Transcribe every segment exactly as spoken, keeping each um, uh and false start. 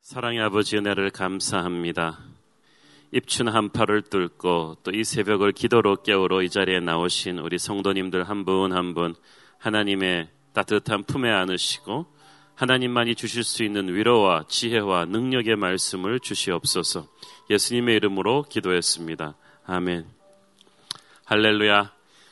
사랑의 아버지 은혜를 감사합니다. 입춘 한파를 뚫고 또 이 새벽을 기도로 깨우러 이 자리에 나오신 우리 성도님들 한 분 한 분 하나님의 따뜻한 품에 안으시고 하나님만이 주실 수 있는 위로와 지혜와 능력의 말씀을 주시옵소서. 예수님의 이름으로 기도했습니다. 아멘. 할렐루야.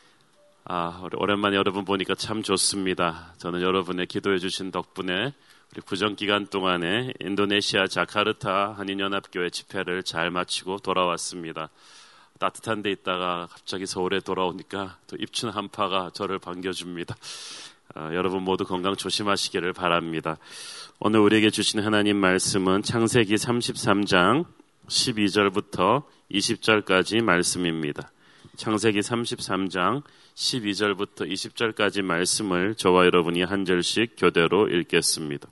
아, 오랜만에 여러분 보니까 참 좋습니다. 저는 여러분의 기도해 주신 덕분에 우리 구정 기간 동안에 인도네시아 자카르타 한인연합교회 집회를 잘 마치고 돌아왔습니다. 따뜻한 데 있다가 갑자기 서울에 돌아오니까 또 입춘 한파가 저를 반겨줍니다. 아, 여러분 모두 건강 조심하시기를 바랍니다. 오늘 우리에게 주신 하나님 말씀은 창세기 삼십삼 장 십이 절부터 이십 절까지 말씀입니다. 창세기 삼십삼 장 십이 절부터 이십 절까지 말씀을 저와 여러분이 한 절씩 교대로 읽겠습니다.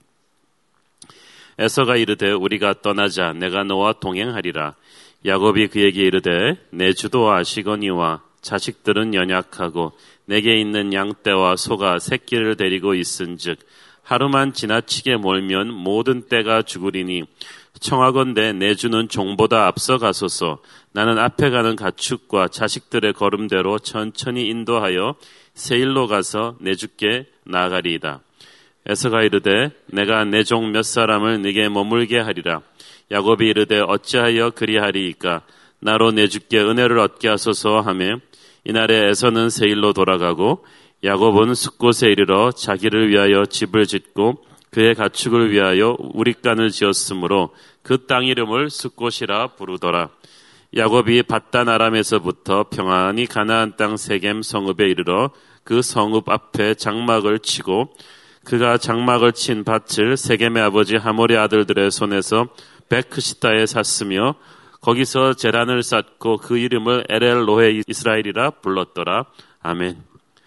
에서가 이르되 우리가 떠나자 내가 너와 동행하리라. 야곱이 그에게 이르되 내 주도 아시거니와 자식들은 연약하고 내게 있는 양떼와 소가 새끼를 데리고 있은즉 하루만 지나치게 몰면 모든 떼가 죽으리니 청하건대 내 주는 종보다 앞서 가소서. 나는 앞에 가는 가축과 자식들의 걸음대로 천천히 인도하여 세일로 가서 내 주께 나아가리이다. 에서가 이르되 내가 내 종 몇 사람을 네게 머물게 하리라. 야곱이 이르되 어찌하여 그리하리이까. 나로 내 주께 은혜를 얻게 하소서 하매 이날에 에서는 세일로 돌아가고 야곱은 숫곳에 이르러 자기를 위하여 집을 짓고 그의 가축을 위하여 우릿간을 지었으므로 그 땅 이름을 숫곳이라 부르더라. 야곱이 밧단 아람에서부터 평안히 가나안 땅 세겜 성읍에 이르러 그 성읍 앞에 장막을 치고 그가 장막을 친 밭을 세겜의 아버지 하몰의 아들들의 손에서 베크시타에 샀으며 거기서 제란을 쌓고 그 이름을 엘엘로헤 이스라엘이라 불렀더라. 아멘.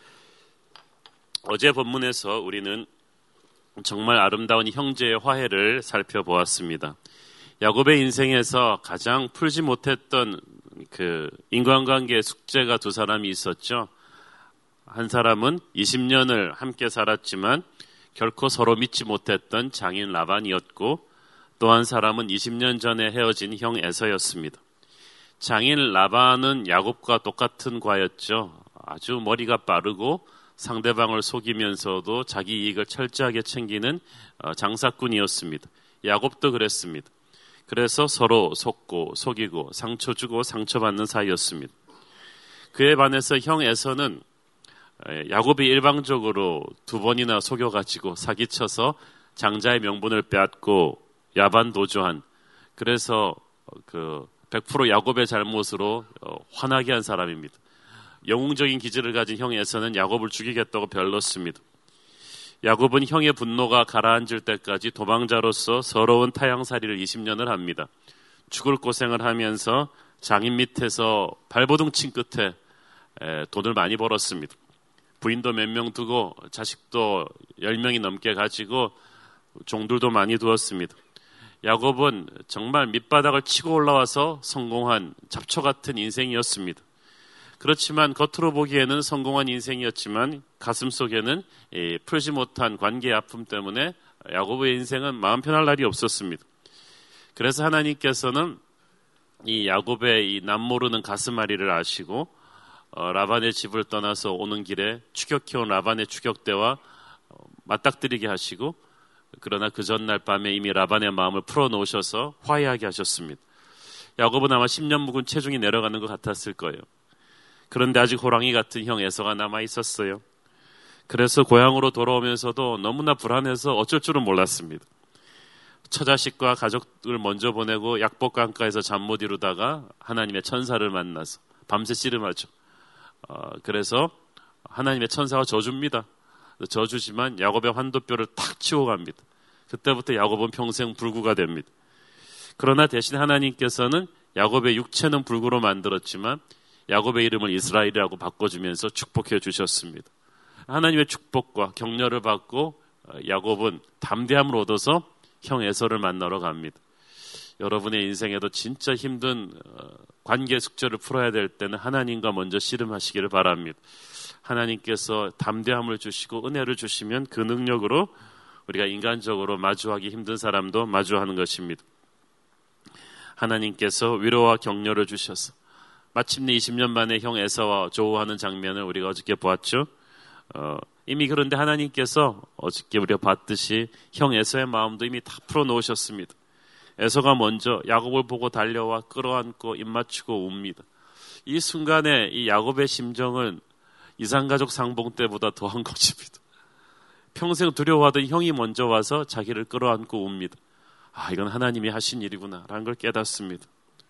어제 본문에서 우리는 정말 아름다운 형제의 화해를 살펴보았습니다. 야곱의 인생에서 가장 풀지 못했던 그 인간관계의 숙제가 두 사람이 있었죠. 한 사람은 이십 년을 함께 살았지만 결코 서로 믿지 못했던 장인 라반이었고 또 한 사람은 이십 년 전에 헤어진 형 에서였습니다. 장인 라반은 야곱과 똑같은 과였죠. 아주 머리가 빠르고 상대방을 속이면서도 자기 이익을 철저하게 챙기는 장사꾼이었습니다. 야곱도 그랬습니다. 그래서 서로 속고 속이고 상처 주고 상처받는 사이였습니다. 그에 반해서 형 에서는 야곱이 일방적으로 두 번이나 속여가지고 사기쳐서 장자의 명분을 빼앗고 야반도주한, 그래서 그 백 퍼센트 야곱의 잘못으로 화나게 한 사람입니다. 영웅적인 기질을 가진 형 에서는 야곱을 죽이겠다고 별렀습니다. 야곱은 형의 분노가 가라앉을 때까지 도망자로서 서러운 타향살이를 이십 년을 합니다. 죽을 고생을 하면서 장인 밑에서 발버둥 친 끝에 돈을 많이 벌었습니다. 부인도 몇 명 두고 자식도 열 명이 넘게 가지고 종들도 많이 두었습니다. 야곱은 정말 밑바닥을 치고 올라와서 성공한 잡초 같은 인생이었습니다. 그렇지만 겉으로 보기에는 성공한 인생이었지만 가슴 속에는 풀지 못한 관계의 아픔 때문에 야곱의 인생은 마음 편할 날이 없었습니다. 그래서 하나님께서는 이 야곱의 이 남모르는 가슴앓이를 아시고 어, 라반의 집을 떠나서 오는 길에 추격해온 라반의 추격대와 어, 맞닥뜨리게 하시고, 그러나 그 전날 밤에 이미 라반의 마음을 풀어놓으셔서 화해하게 하셨습니다. 야곱은 아마 십 년 묵은 체중이 내려가는 것 같았을 거예요. 그런데 아직 호랑이 같은 형 에서가 남아있었어요. 그래서 고향으로 돌아오면서도 너무나 불안해서 어쩔 줄은 몰랐습니다. 처자식과 가족을 먼저 보내고 약복강가에서 잠 못 이루다가 하나님의 천사를 만나서 밤새 씨름하죠. 어, 그래서 하나님의 천사가 져줍니다. 져주지만 야곱의 환도뼈를 탁 치고 갑니다. 그때부터 야곱은 평생 불구가 됩니다. 그러나 대신 하나님께서는 야곱의 육체는 불구로 만들었지만 야곱의 이름을 이스라엘이라고 바꿔주면서 축복해 주셨습니다. 하나님의 축복과 격려를 받고 야곱은 담대함을 얻어서 형 에서를 만나러 갑니다. 여러분의 인생에도 진짜 힘든 관계 숙제를 풀어야 될 때는 하나님과 먼저 씨름하시기를 바랍니다. 하나님께서 담대함을 주시고 은혜를 주시면 그 능력으로 우리가 인간적으로 마주하기 힘든 사람도 마주하는 것입니다. 하나님께서 위로와 격려를 주셔서 마침내 이십 년 만에 형 에서와 조우하는 장면을 우리가 어저께 보았죠. 어, 이미 그런데 하나님께서 어저께 우리가 봤듯이 형 에서의 마음도 이미 다 풀어놓으셨습니다. 에서가 먼저 야곱을 보고 달려와 끌어안고 입맞추고 웁니다. 이 순간에 이 야곱의 심정은 이산가족 상봉 때보다 더한 것입니다. 평생 두려워하던 형이 먼저 와서 자기를 끌어안고 웁니다. 아, 이건 하나님이 하신 일이구나 라는 걸 깨닫습니다.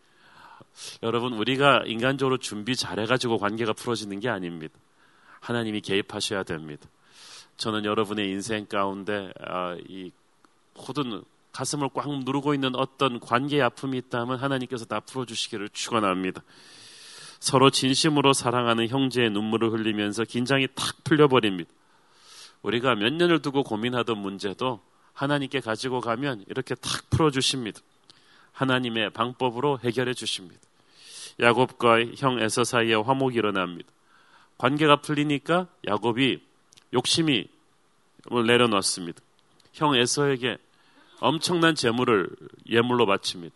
여러분, 우리가 인간적으로 준비 잘해가지고 관계가 풀어지는 게 아닙니다. 하나님이 개입하셔야 됩니다. 저는 여러분의 인생 가운데 아, 이 모든 가슴을 꽉 누르고 있는 어떤 관계의 아픔이 있다면 하나님께서 다 풀어주시기를 축원합니다. 서로 진심으로 사랑하는 형제의 눈물을 흘리면서 긴장이 탁 풀려버립니다. 우리가 몇 년을 두고 고민하던 문제도 하나님께 가지고 가면 이렇게 탁 풀어주십니다. 하나님의 방법으로 해결해 주십니다. 야곱과 형 에서 사이에 화목이 일어납니다. 관계가 풀리니까 야곱이 욕심이 내려놨습니다. 형 에서에게 엄청난 재물을 예물로 바칩니다.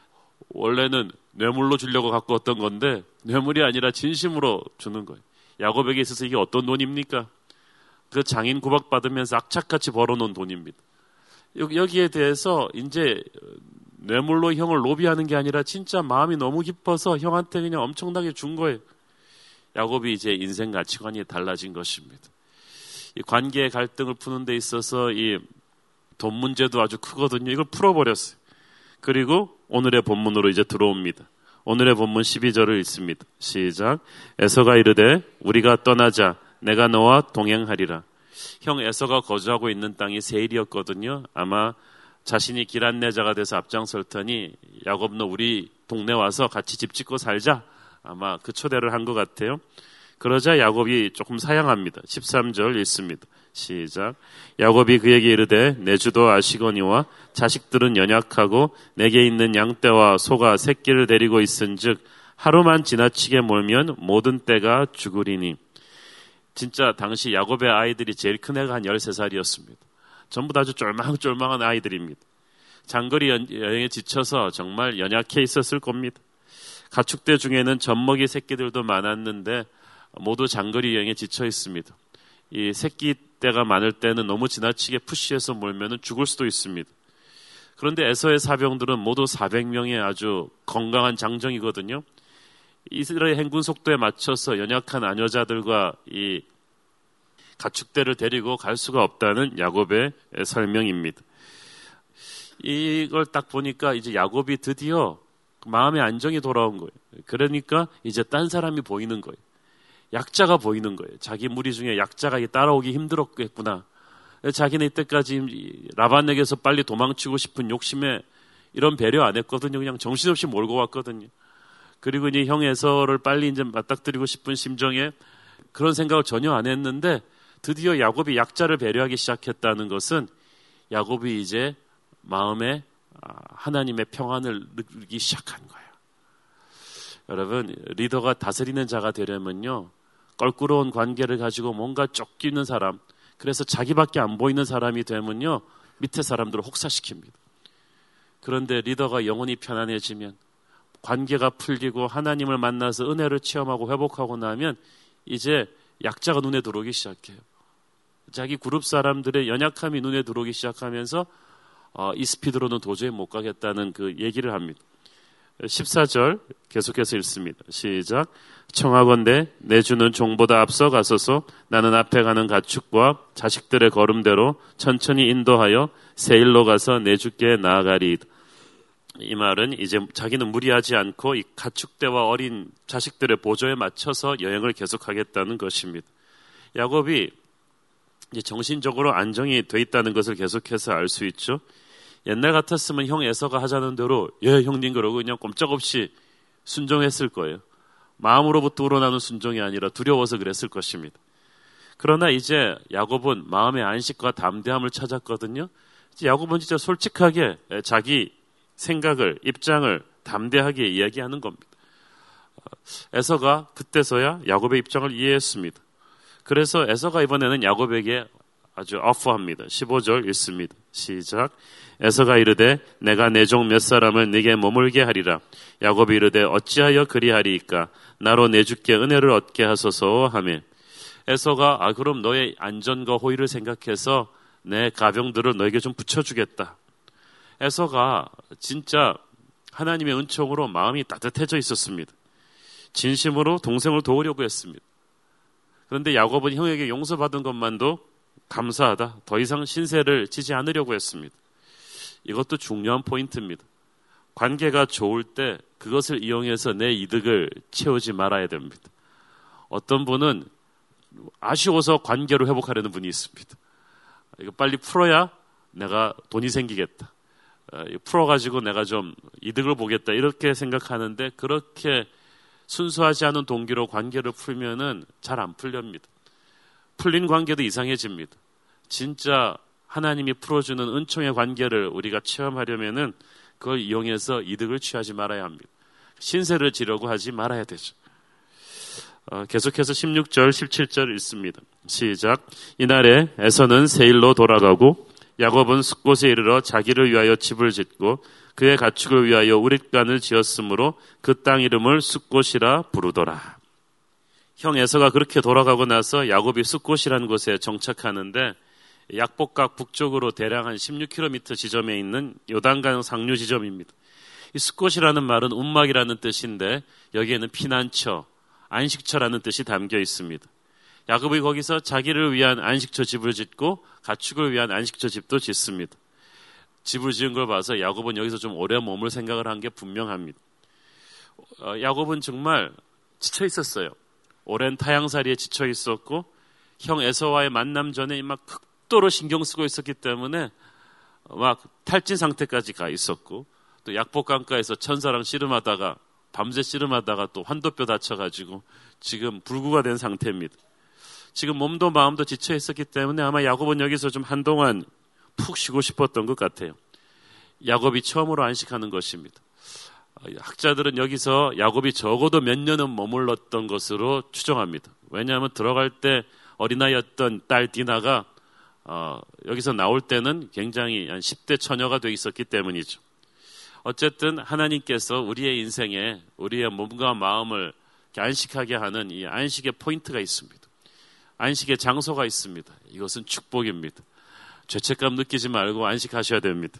원래는 뇌물로 주려고 갖고 왔던 건데 뇌물이 아니라 진심으로 주는 거예요. 야곱에게 있어서 이게 어떤 돈입니까? 그 장인 구박받으면서 악착같이 벌어놓은 돈입니다. 여기에 대해서 이제 뇌물로 형을 로비하는 게 아니라 진짜 마음이 너무 깊어서 형한테 그냥 엄청나게 준 거예요. 야곱이 이제 인생 가치관이 달라진 것입니다. 이 관계의 갈등을 푸는 데 있어서 이 돈 문제도 아주 크거든요. 이걸 풀어버렸어요. 그리고 오늘의 본문으로 이제 들어옵니다. 오늘의 본문 십이 절을 읽습니다. 시작. 에서가 이르되 우리가 떠나자 내가 너와 동행하리라. 형 에서가 거주하고 있는 땅이 세일이었거든요. 아마 자신이 길 안내자가 돼서 앞장설 터니 야곱 너 우리 동네 와서 같이 집 짓고 살자. 아마 그 초대를 한 것 같아요. 그러자 야곱이 조금 사양합니다. 십삼 절 읽습니다. 시작. 야곱이 그에게 이르되 내 주도 아시거니와 자식들은 연약하고 내게 있는 양떼와 소가 새끼를 데리고 있은즉 하루만 지나치게 몰면 모든 떼가 죽으리니. 진짜 당시 야곱의 아이들이 제일 큰 애가 한 열세 살이었습니다. 전부 다 아주 쫄망쫄망한 아이들입니다. 장거리 여행에 지쳐서 정말 연약해 있었을 겁니다. 가축대 중에는 젖먹이 새끼들도 많았는데 모두 장거리 여행에 지쳐 있습니다. 이 새끼 떼가 많을 때는 너무 지나치게 푸시해서 몰면 죽을 수도 있습니다. 그런데 에서의 사병들은 모두 사백 명의 아주 건강한 장정이거든요. 이스라엘 행군 속도에 맞춰서 연약한 아녀자들과 이 가축대를 데리고 갈 수가 없다는 야곱의 설명입니다. 이걸 딱 보니까 이제 야곱이 드디어 마음의 안정이 돌아온 거예요. 그러니까 이제 딴 사람이 보이는 거예요. 약자가 보이는 거예요. 자기 무리 중에 약자가 따라오기 힘들었겠구나. 자기는 이때까지 라반에게서 빨리 도망치고 싶은 욕심에 이런 배려 안 했거든요. 그냥 정신없이 몰고 왔거든요. 그리고 이제 형 에서를 빨리 이제 맞닥뜨리고 싶은 심정에 그런 생각을 전혀 안 했는데 드디어 야곱이 약자를 배려하기 시작했다는 것은 야곱이 이제 마음에 하나님의 평안을 느끼기 시작한 거예요. 여러분, 리더가 다스리는 자가 되려면요, 껄끄러운 관계를 가지고 뭔가 쫓기는 사람, 그래서 자기밖에 안 보이는 사람이 되면요, 밑에 사람들을 혹사시킵니다. 그런데 리더가 영혼이 편안해지면, 관계가 풀리고 하나님을 만나서 은혜를 체험하고 회복하고 나면 이제 약자가 눈에 들어오기 시작해요. 자기 그룹 사람들의 연약함이 눈에 들어오기 시작하면서 어, 이 스피드로는 도저히 못 가겠다는 그 얘기를 합니다. 십사 절 계속해서 읽습니다. 시작. 청하건대 내 주는 종보다 앞서 가소서. 나는 앞에 가는 가축과 자식들의 걸음대로 천천히 인도하여 세일로 가서 내 주께 나아가리이다. 이 말은 이제 자기는 무리하지 않고 이 가축대와 어린 자식들의 보조에 맞춰서 여행을 계속하겠다는 것입니다. 야곱이 이제 정신적으로 안정이 돼 있다는 것을 계속해서 알 수 있죠. 옛날 같았으면 형 에서가 하자는 대로 예 형님 그러고 그냥 꼼짝없이 순종했을 거예요. 마음으로부터 우러나는 순종이 아니라 두려워서 그랬을 것입니다. 그러나 이제 야곱은 마음의 안식과 담대함을 찾았거든요. 이제 야곱은 진짜 솔직하게 자기 생각을, 입장을 담대하게 이야기하는 겁니다. 에서가 그때서야 야곱의 입장을 이해했습니다. 그래서 에서가 이번에는 야곱에게 아주 어퍼합니다. 십오 절 읽습니다. 시작. 에서가 이르되 내가 내 종 몇 사람을 네게 머물게 하리라. 야곱이 이르되 어찌하여 그리하리이까. 나로 내 주께 은혜를 얻게 하소서 하매. 에서가 아 그럼 너의 안전과 호의를 생각해서 내 가병들을 너에게 좀 붙여주겠다. 에서가 진짜 하나님의 은총으로 마음이 따뜻해져 있었습니다. 진심으로 동생을 도우려고 했습니다. 그런데 야곱은 형에게 용서받은 것만도 감사하다. 더 이상 신세를 지지 않으려고 했습니다. 이것도 중요한 포인트입니다. 관계가 좋을 때 그것을 이용해서 내 이득을 채우지 말아야 됩니다. 어떤 분은 아쉬워서 관계로 회복하려는 분이 있습니다. 이거 빨리 풀어야 내가 돈이 생기겠다. 풀어가지고 내가 좀 이득을 보겠다. 이렇게 생각하는데 그렇게 순수하지 않은 동기로 관계를 풀면은 잘 안 풀립니다. 풀린 관계도 이상해집니다. 진짜 하나님이 풀어주는 은총의 관계를 우리가 체험하려면은 그걸 이용해서 이득을 취하지 말아야 합니다. 신세를 지려고 하지 말아야 되죠. 어, 계속해서 십육 절, 십칠 절 읽습니다. 시작. 이날에 에서는 세일로 돌아가고 야곱은 숫곳에 이르러 자기를 위하여 집을 짓고 그의 가축을 위하여 우릿간을 지었으므로 그 땅 이름을 숫곳이라 부르더라. 형 에서가 그렇게 돌아가고 나서 야곱이 숫곳이라는 곳에 정착하는데 약복각 북쪽으로 대략 한 십육 킬로미터 지점에 있는 요단강 상류 지점입니다. 이 숫곳이라는 말은 움막이라는 뜻인데 여기에는 피난처, 안식처라는 뜻이 담겨 있습니다. 야곱이 거기서 자기를 위한 안식처 집을 짓고 가축을 위한 안식처 집도 짓습니다. 집을 지은 걸 봐서 야곱은 여기서 좀 오래 머물 생각을 한 게 분명합니다. 어, 야곱은 정말 지쳐 있었어요. 오랜 타향살이에 지쳐 있었고 형 에서와의 만남 전에 막 극도로 신경 쓰고 있었기 때문에 막 탈진 상태까지 가 있었고 또 약복강가에서 천사랑 씨름하다가 밤새 씨름하다가 또 환도뼈 다쳐가지고 지금 불구가 된 상태입니다. 지금 몸도 마음도 지쳐 있었기 때문에 아마 야곱은 여기서 좀 한동안 푹 쉬고 싶었던 것 같아요. 야곱이 처음으로 안식하는 것입니다. 학자들은 여기서 야곱이 적어도 몇 년은 머물렀던 것으로 추정합니다. 왜냐하면 들어갈 때 어린아이였던 딸 디나가 어, 여기서 나올 때는 굉장히 한 십 대 처녀가 돼 있었기 때문이죠. 어쨌든 하나님께서 우리의 인생에 우리의 몸과 마음을 안식하게 하는 이 안식의 포인트가 있습니다. 안식의 장소가 있습니다. 이것은 축복입니다. 죄책감 느끼지 말고 안식하셔야 됩니다.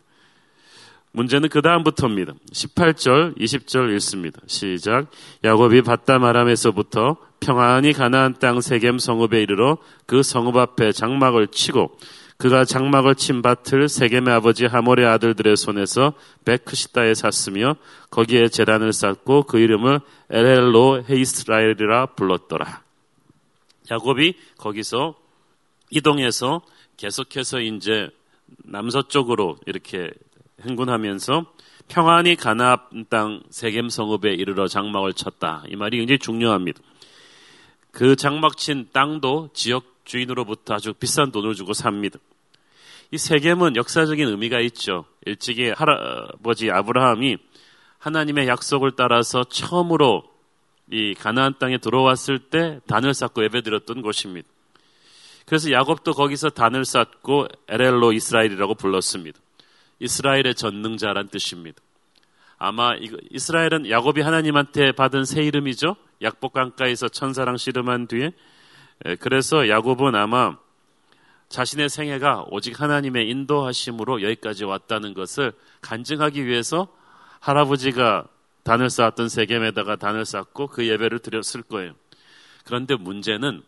문제는 그 다음부터입니다. 십팔 절, 이십 절 읽습니다. 시작. 야곱이 밧담 아람에서부터 평안히 가나안 땅 세겜 성읍에 이르러 그 성읍 앞에 장막을 치고 그가 장막을 친 밭을 세겜의 아버지 하몰의 아들들의 손에서 베크시다에 샀으며 거기에 제단을 쌓고 그 이름을 엘헬로 헤이스라엘이라 불렀더라. 야곱이 거기서 이동해서 계속해서 이제 남서쪽으로 이렇게 행군하면서 평안히 가나안 땅 세겜 성읍에 이르러 장막을 쳤다. 이 말이 굉장히 중요합니다. 그 장막 친 땅도 지역 주인으로부터 아주 비싼 돈을 주고 삽니다. 이 세겜은 역사적인 의미가 있죠. 일찍이 할아버지 아브라함이 하나님의 약속을 따라서 처음으로 이 가나안 땅에 들어왔을 때 단을 쌓고 예배드렸던 곳입니다. 그래서 야곱도 거기서 단을 쌓고 엘헬로 이스라엘이라고 불렀습니다. 이스라엘의 전능자란 뜻입니다. 아마 이스라엘은 야곱이 하나님한테 받은 새 이름이죠. 약복강가에서 천사랑 씨름한 뒤에. 그래서 야곱은 아마 자신의 생애가 오직 하나님의 인도하심으로 여기까지 왔다는 것을 간증하기 위해서 할아버지가 단을 쌓았던 세겜에다가 단을 쌓고 그 예배를 드렸을 거예요. 그런데 문제는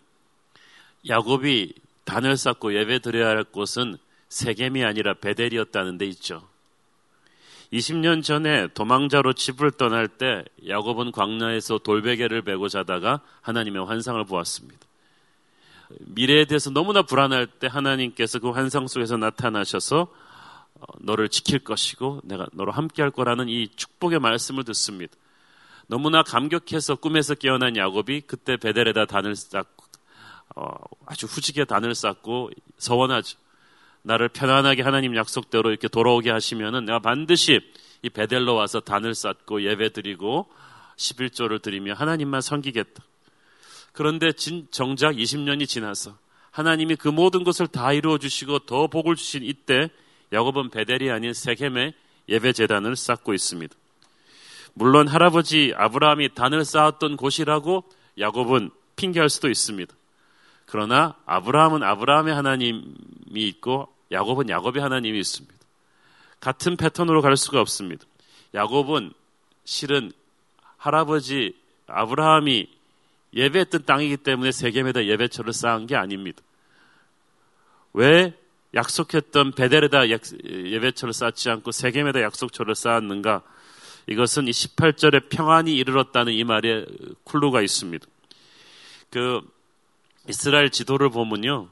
야곱이 단을 쌓고 예배 드려야 할 곳은 세겜이 아니라 베델이었다는 데 있죠. 이십 년 전에 도망자로 집을 떠날 때 야곱은 광야에서 돌베개를 베고 자다가 하나님의 환상을 보았습니다. 미래에 대해서 너무나 불안할 때 하나님께서 그 환상 속에서 나타나셔서 너를 지킬 것이고 내가 너로 함께 할 거라는 이 축복의 말씀을 듣습니다. 너무나 감격해서 꿈에서 깨어난 야곱이 그때 베델에다 단을 쌓고 어, 아주 후지게 단을 쌓고 서원하죠. 나를 편안하게 하나님 약속대로 이렇게 돌아오게 하시면은 내가 반드시 이 베델로 와서 단을 쌓고 예배드리고 십일조를 드리며 하나님만 섬기겠다. 그런데 진, 정작 이십 년이 지나서 하나님이 그 모든 것을 다 이루어 주시고 더 복을 주신 이때 야곱은 베델이 아닌 세겜에 예배 제단을 쌓고 있습니다. 물론 할아버지 아브라함이 단을 쌓았던 곳이라고 야곱은 핑계할 수도 있습니다. 그러나 아브라함은 아브라함의 하나님이 있고 야곱은 야곱의 하나님이 있습니다. 같은 패턴으로 갈 수가 없습니다. 야곱은 실은 할아버지 아브라함이 예배했던 땅이기 때문에 세겜에다 예배처를 쌓은 게 아닙니다. 왜 약속했던 베델에다 예배처를 쌓지 않고 세겜에다 약속처를 쌓았는가? 이것은 이 십팔 절에 평안이 이르렀다는 이 말에 클루가 있습니다. 그 이스라엘 지도를 보면요,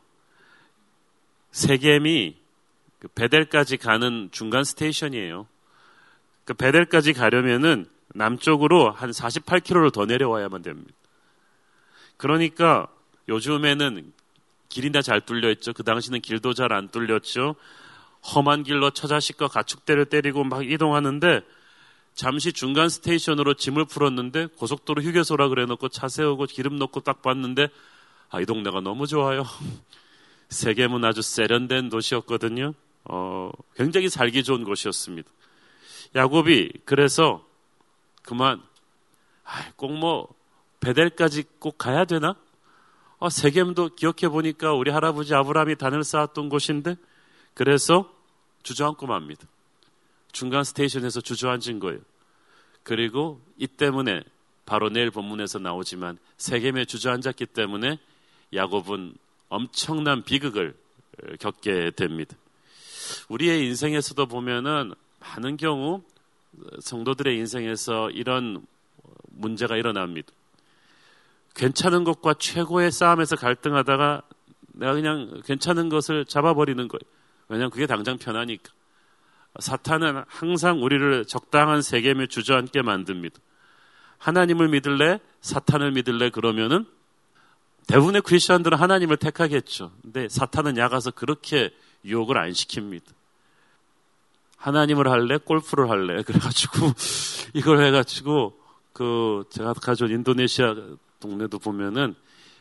세겜이 그 베델까지 가는 중간 스테이션이에요. 그 베델까지 가려면은 남쪽으로 한 사십팔 킬로미터를 더 내려와야만 됩니다. 그러니까 요즘에는 길이 다 잘 뚫려 있죠. 그 당시는 길도 잘 안 뚫렸죠. 험한 길로 처자식과 가축대를 때리고 막 이동하는데 잠시 중간 스테이션으로 짐을 풀었는데 고속도로 휴게소라 그래놓고 차 세우고 기름 넣고 딱 봤는데 아, 이 동네가 너무 좋아요. 세겜은 아주 세련된 도시였거든요. 어, 굉장히 살기 좋은 곳이었습니다. 야곱이 그래서 그만 아, 꼭 뭐 베델까지 꼭 가야 되나? 아, 세겜도 기억해 보니까 우리 할아버지 아브라함이 단을 쌓았던 곳인데 그래서 주저앉고 맙니다. 중간 스테이션에서 주저앉은 거예요. 그리고 이 때문에 바로 내일 본문에서 나오지만 세겜에 주저앉았기 때문에 야곱은 엄청난 비극을 겪게 됩니다. 우리의 인생에서도 보면은 많은 경우 성도들의 인생에서 이런 문제가 일어납니다. 괜찮은 것과 최고의 싸움에서 갈등하다가 내가 그냥 괜찮은 것을 잡아버리는 거예요. 왜냐하면 그게 당장 편하니까. 사탄은 항상 우리를 적당한 세겜에 주저앉게 만듭니다. 하나님을 믿을래? 사탄을 믿을래? 그러면은 대부분의 크리스천들은 하나님을 택하겠죠. 근데 사탄은 야가서 그렇게 유혹을 안 시킵니다. 하나님을 할래? 골프를 할래? 그래가지고 이걸 해가지고 그 제가 가져온 인도네시아 동네도 보면은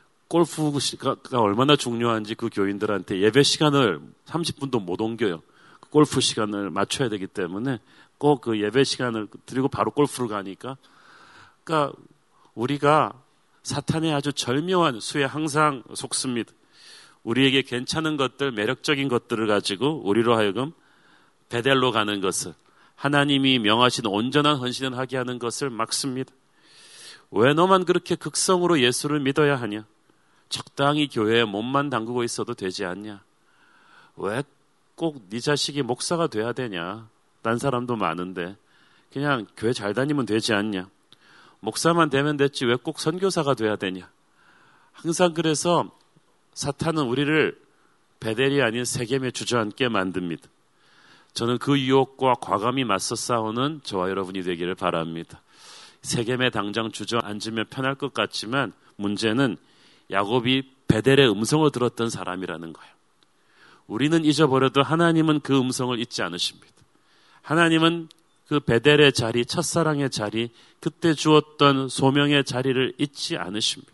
골프가 얼마나 중요한지 그 교인들한테 예배 시간을 삼십 분도 못 옮겨요. 골프 시간을 맞춰야 되기 때문에 꼭 그 예배 시간을 드리고 바로 골프를 가니까, 그러니까 우리가 사탄의 아주 절묘한 수에 항상 속습니다. 우리에게 괜찮은 것들, 매력적인 것들을 가지고 우리로 하여금 베델로 가는 것을, 하나님이 명하신 온전한 헌신을 하게 하는 것을 막습니다. 왜 너만 그렇게 극성으로 예수를 믿어야 하냐? 적당히 교회에 몸만 담그고 있어도 되지 않냐? 왜 꼭 네 자식이 목사가 돼야 되냐? 딴 사람도 많은데 그냥 교회 잘 다니면 되지 않냐? 목사만 되면 됐지 왜 꼭 선교사가 돼야 되냐? 항상 그래서 사탄은 우리를 베델이 아닌 세겜에 주저앉게 만듭니다. 저는 그 유혹과 과감히 맞서 싸우는 저와 여러분이 되기를 바랍니다. 세겜에 당장 주저앉으면 편할 것 같지만 문제는 야곱이 베델의 음성을 들었던 사람이라는 거예요. 우리는 잊어버려도 하나님은 그 음성을 잊지 않으십니다. 하나님은 그 베델의 자리, 첫사랑의 자리, 그때 주었던 소명의 자리를 잊지 않으십니다.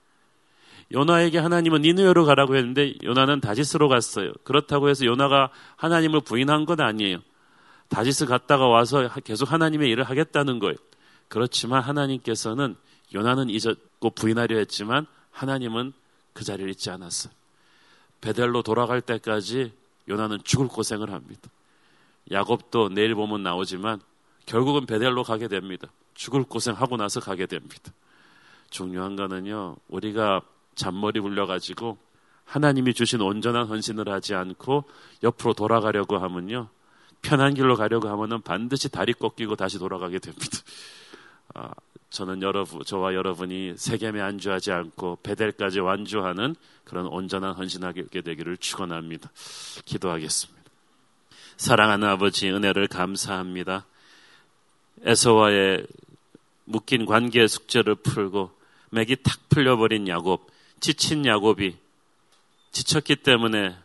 요나에게 하나님은 니느웨로 가라고 했는데 요나는 다시스로 갔어요. 그렇다고 해서 요나가 하나님을 부인한 건 아니에요. 다시스 갔다가 와서 계속 하나님의 일을 하겠다는 거예요. 그렇지만 하나님께서는 요나는 잊었고 부인하려 했지만 하나님은 그 자리를 잊지 않았어요. 베델로 돌아갈 때까지 요나는 죽을 고생을 합니다. 야곱도 내일 보면 나오지만 결국은 베델로 가게 됩니다. 죽을 고생하고 나서 가게 됩니다. 중요한 거는요, 우리가 잔머리 굴려가지고 하나님이 주신 온전한 헌신을 하지 않고 옆으로 돌아가려고 하면요, 편한 길로 가려고 하면은 반드시 다리 꺾이고 다시 돌아가게 됩니다. 아, 저는 여러분, 저와 여러분이 세겜에 안주하지 않고 베델까지 완주하는 그런 온전한 헌신하게 되기를 축원합니다. 기도하겠습니다. 사랑하는 아버지, 은혜를 감사합니다. 에서와의 묶인 관계의 숙제를 풀고 맥이 탁 풀려버린 야곱, 지친 야곱이 지쳤기 때문에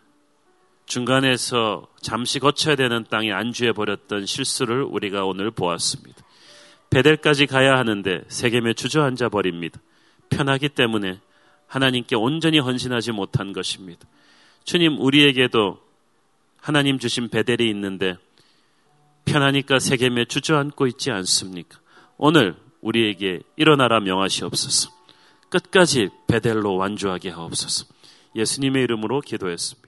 중간에서 잠시 거쳐야 되는 땅에 안주해버렸던 실수를 우리가 오늘 보았습니다. 베델까지 가야 하는데 세겜에 주저앉아 버립니다. 편하기 때문에 하나님께 온전히 헌신하지 못한 것입니다. 주님, 우리에게도 하나님 주신 베델이 있는데 편하니까 세겜에 주저앉고 있지 않습니까? 오늘 우리에게 일어나라 명하시옵소서. 끝까지 베델로 완주하게 하옵소서. 예수님의 이름으로 기도했습니다.